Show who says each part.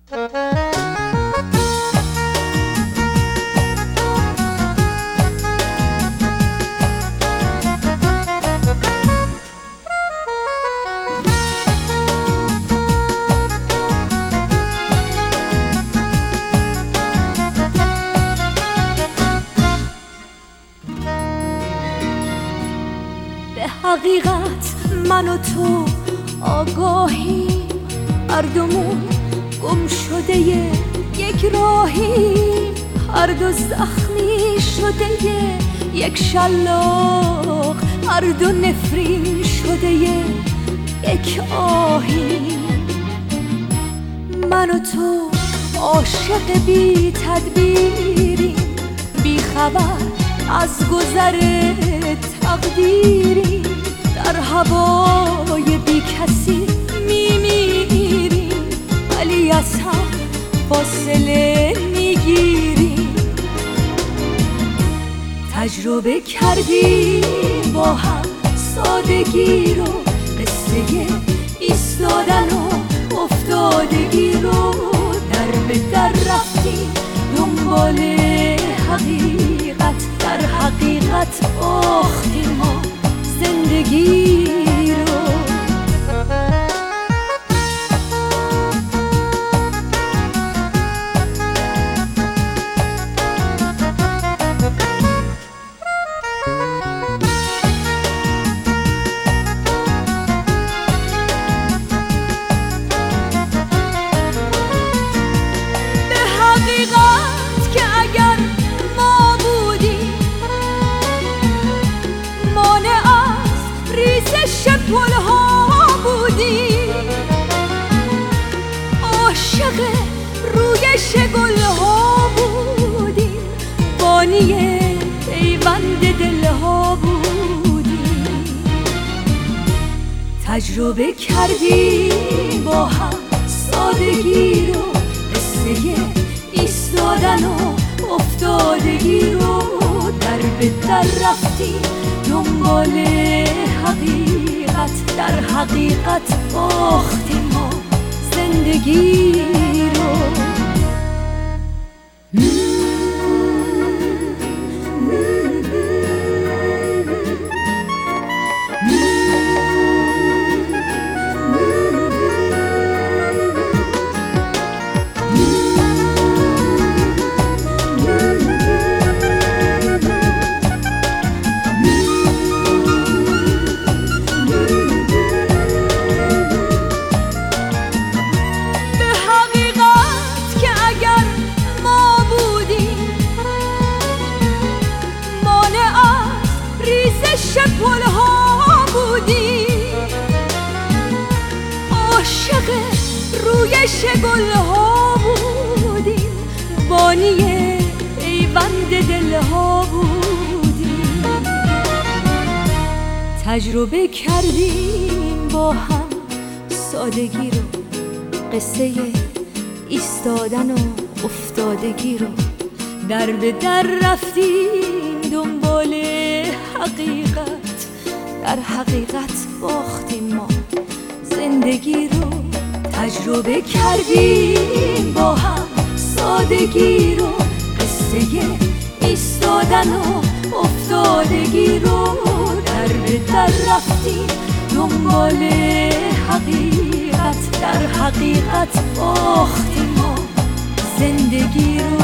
Speaker 1: حقیقت من و تو آگاهی، هر دومون گم شده یک راهی، هر دو زخمی شده یک شلاق، هر دو نفرین شده یک آهی. من و تو عاشق بی تدبیری، بی خبر از گذر تقدیری، در هوای بی کسی میمیری، ولی از هم فاصله میگیری. تجربه کردی با هم سادگی رو، قصه ایستادن و افتادگی رو، در به در رفتی دنبال حقیقت، در حقیقت باختیم ما زندگی رو. به حقیقت که اگر ما بودیم مانع از ریزش پل‌ها بودیم، عاشق رویش گل‌ها بودیم، بانی پیوند دل‌ها بودیم. تجربه کردیم با هم سادگی رو، قصه ایستادن و افتادگی رو، در به در رفتیم دنبال حقیقت، در حقیقت باختیم ما زندگی رو. پل‌ها بودیم، عاشق رویش گل‌ها بودیم، بانی پیوند دل‌ها بودیم. تجربه کردیم با هم سادگی رو، قصه ایستادن و افتادگی رو، در به در رفتیم دنبال حقیقت، در حقیقت باختیم ما زندگی رو. تجربه کردیم با هم سادگی رو، قصه ایستادن و افتادگی رو، در به در رفتیم دنبال حقیقت، در حقیقت باختیم ما زندگی رو.